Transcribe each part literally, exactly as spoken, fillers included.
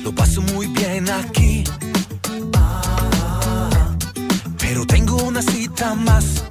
lo paso muy bien aquí. Ah, pero tengo una cita más.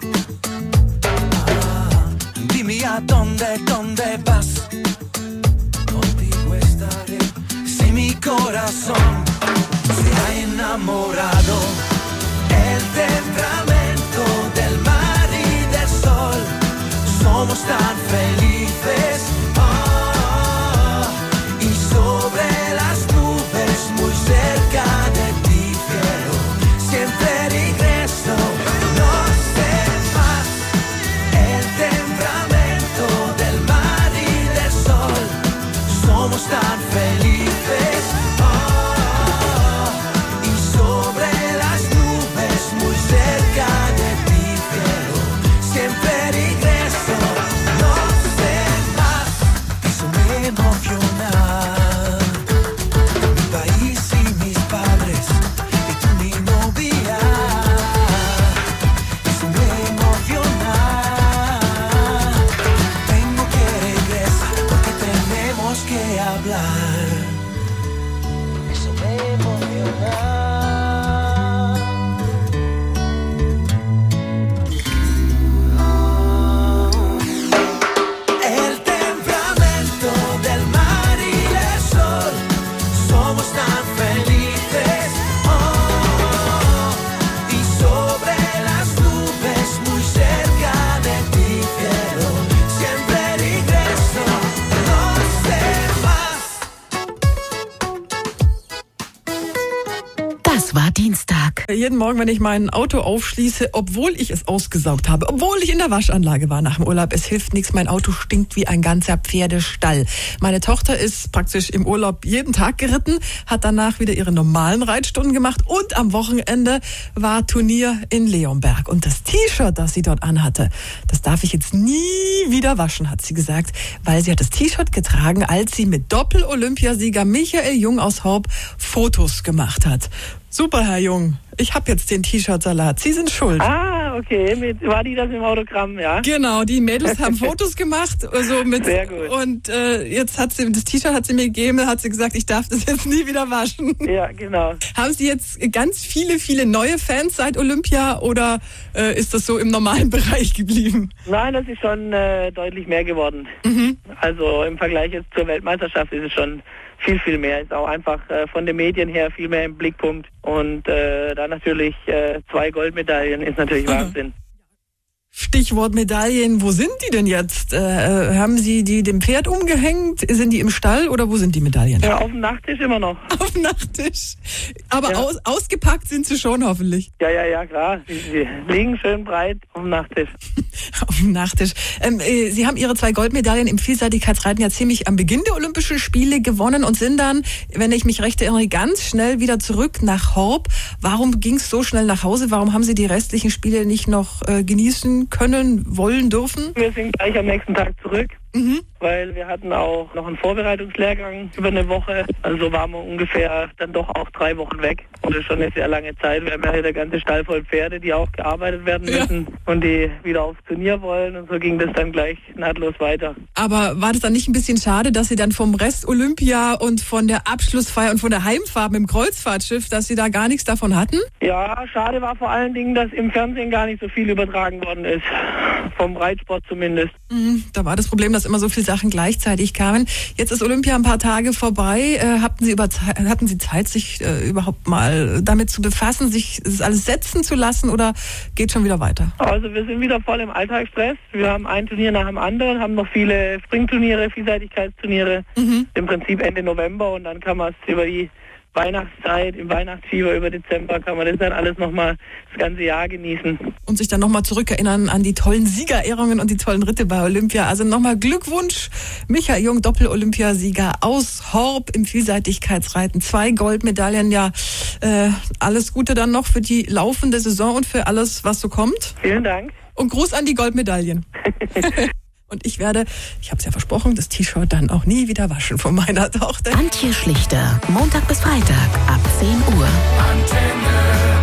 Ah, dime a dónde, dónde vas. Contigo estaré. Si mi corazón se ha enamorado, el temperamento del mar y del sol, somos tan felices. Oh, y sobre las nubes, muy cerca de ti, cielo, siempre regreso. No sé más, el temperamento del mar y del sol, somos tan felices. Oh, y sobre las nubes, muy cerca de ti, cielo, siempre regreso. No sé más, eso me emociona. Mi país y mis padres, y tú mi novia. Eso me emociona. Tengo que regresar porque tenemos que hablar. Eso me emociona. El temperamento del mar y del sol, somos tan felices. Oh, y sobre las nubes, muy cerca de ti, cielo, siempre regreso. No sé más. Das war Dienstag. Jeden Morgen, wenn ich mein Auto aufschließe, obwohl ich es ausgesaugt habe, obwohl ich in der Waschanlage war nach dem Urlaub, es hilft nichts, mein Auto stinkt wie ein ganzer Pferdestall. Meine Tochter ist praktisch im Urlaub jeden Tag geritten, hat danach wieder ihre normalen Reitstunden gemacht und am Wochenende war Turnier in Leonberg. Und das T-Shirt, das sie dort anhatte, das darf ich jetzt nie wieder waschen, hat sie gesagt, weil sie hat das T-Shirt getragen, als sie mit Doppel-Olympiasieger Michael Jung aus Horb Fotos gemacht hat. Super, Herr Jung. Ich habe jetzt den T-Shirt-Salat. Sie sind schuld. Ah, okay. Mit, war die das im Autogramm, ja? Genau, die Mädels haben Fotos gemacht. Also mit, Sehr gut. Und äh, jetzt hat sie, das T-Shirt hat sie mir gegeben, hat sie gesagt, ich darf das jetzt nie wieder waschen. Ja, genau. Haben Sie jetzt ganz viele, viele neue Fans seit Olympia oder äh, ist das so im normalen Bereich geblieben? Nein, das ist schon äh, deutlich mehr geworden. Mhm. Also im Vergleich jetzt zur Weltmeisterschaft ist es schon viel, viel mehr. Ist auch einfach äh, von den Medien her viel mehr im Blickpunkt. Und äh, dann natürlich äh, zwei Goldmedaillen ist natürlich Mhm. Wahnsinn. Stichwort Medaillen, wo sind die denn jetzt? Äh, haben Sie die dem Pferd umgehängt? Sind die im Stall oder wo sind die Medaillen? Ja, auf dem Nachttisch immer noch. Auf dem Nachttisch. Aber Ja. aus, ausgepackt sind sie schon hoffentlich. Ja, ja, ja, klar. Sie, sie liegen schön breit auf dem Nachttisch. Auf dem Nachttisch. Ähm, äh, Sie haben Ihre zwei Goldmedaillen im Vielseitigkeitsreiten ja ziemlich am Beginn der Olympischen Spiele gewonnen und sind dann, wenn ich mich recht erinnere, ganz schnell wieder zurück nach Horb. Warum ging es so schnell nach Hause? Warum haben Sie die restlichen Spiele nicht noch äh, genießen können, wollen, dürfen? Wir sind gleich am nächsten Tag zurück. Mhm. Weil wir hatten auch noch einen Vorbereitungslehrgang über eine Woche. Also waren wir ungefähr dann doch auch drei Wochen weg. Und das ist schon eine sehr lange Zeit. Wir haben ja hier der ganze Stall voll Pferde, die auch gearbeitet werden müssen. Ja. Und die wieder aufs Turnier wollen. Und so ging das dann gleich nahtlos weiter. Aber war das dann nicht ein bisschen schade, dass Sie dann vom Rest Olympia und von der Abschlussfeier und von der Heimfahrt mit dem Kreuzfahrtschiff, dass Sie da gar nichts davon hatten? Ja, schade war vor allen Dingen, dass im Fernsehen gar nicht so viel übertragen worden ist. Vom Reitsport zumindest. Mhm, da war das Problem, dass immer so viele Sachen gleichzeitig kamen. Jetzt ist Olympia ein paar Tage vorbei. Äh, hatten Sie über, hatten Sie Zeit, sich äh, überhaupt mal damit zu befassen, sich das alles setzen zu lassen oder geht schon wieder weiter? Also wir sind wieder voll im Alltagsstress. Wir haben ein Turnier nach dem anderen, haben noch viele Springturniere, Vielseitigkeitsturniere. Mhm. Im Prinzip Ende November und dann kann man es über die Weihnachtszeit, im Weihnachtsfieber über Dezember kann man das dann alles nochmal das ganze Jahr genießen. Und sich dann nochmal zurückerinnern an die tollen Siegerehrungen und die tollen Ritte bei Olympia. Also nochmal Glückwunsch, Michael Jung, Doppel-Olympiasieger aus Horb im Vielseitigkeitsreiten. Zwei Goldmedaillen, ja, äh, alles Gute dann noch für die laufende Saison und für alles, was so kommt. Vielen Dank. Und Gruß an die Goldmedaillen. Und ich werde, ich habe es ja versprochen, das T-Shirt dann auch nie wieder waschen von meiner Tochter. Antje Schlichter, Montag bis Freitag ab zehn Uhr. Antenne.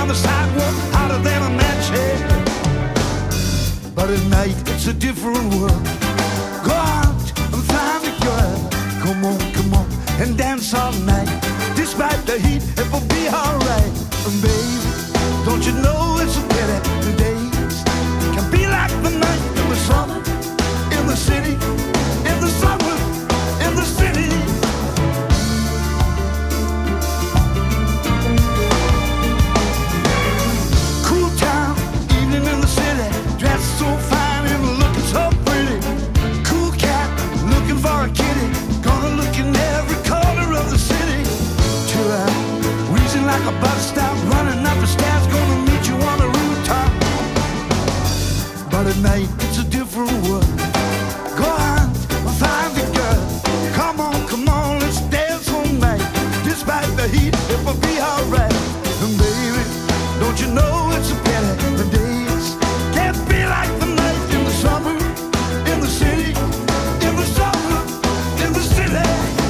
on the sidewalk, hotter than a match head. But at night it's a different world. Go out and find a girl. Come on, come on, and dance all night. Despite the heat, it will be alright. And baby, don't you know it's a pity the days can be like the night in the summer, in the city, in the summer, in the city. Cool town, evening in the city, dressed so fine and looking so pretty. Cool cat, looking for a kitty, gonna look in every corner of the city. Till I reason like a bus stop, running up the stairs, gonna meet you on the rooftop. But at night it's a different world. Go on, find the girl. Come on, come on, let's dance all night. Despite the heat, it will be alright. And baby, don't you know it's a pity the days can't be like the night in the summer, in the city, in the summer, in the city.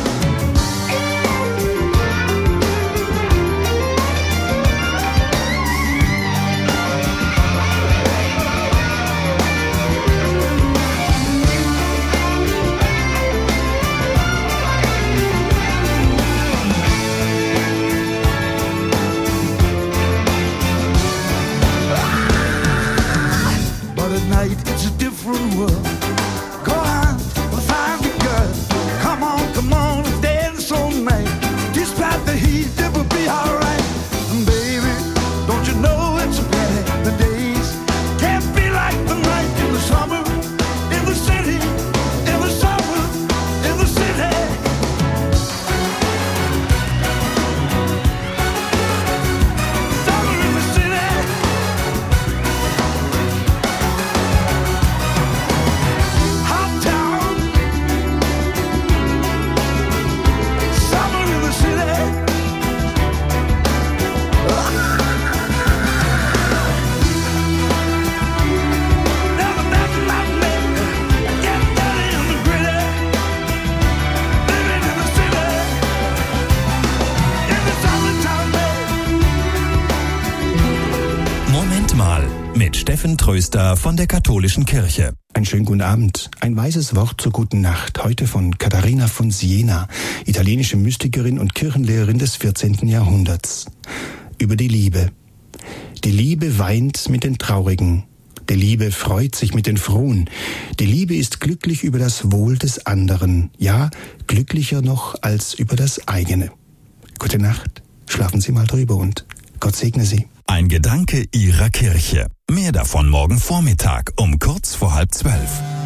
But at night it's a different world. Go on, find a girl. Come on, come on, dance all night. Despite the heat, it will be alright. And baby, don't you know it's a pity the days can't be like the night in the summer, in the city, in the summer, in the city. Summer in the city. Hot town. Summer in the city. Never met my man. Get dirty in the gritty. Living in the city. In the summertime, baby. Moment mal mit Steffen Tröster von der Katholischen Kirche. Einen schönen guten Abend. Ein weises Wort zur guten Nacht. Heute von Katharina von Siena, italienische Mystikerin und Kirchenlehrerin des vierzehnten Jahrhunderts. Über die Liebe. Die Liebe weint mit den Traurigen. Die Liebe freut sich mit den Frohen. Die Liebe ist glücklich über das Wohl des anderen. Ja, glücklicher noch als über das eigene. Gute Nacht. Schlafen Sie mal drüber und Gott segne Sie. Ein Gedanke Ihrer Kirche. Mehr davon morgen Vormittag um kurz vor halb zwölf.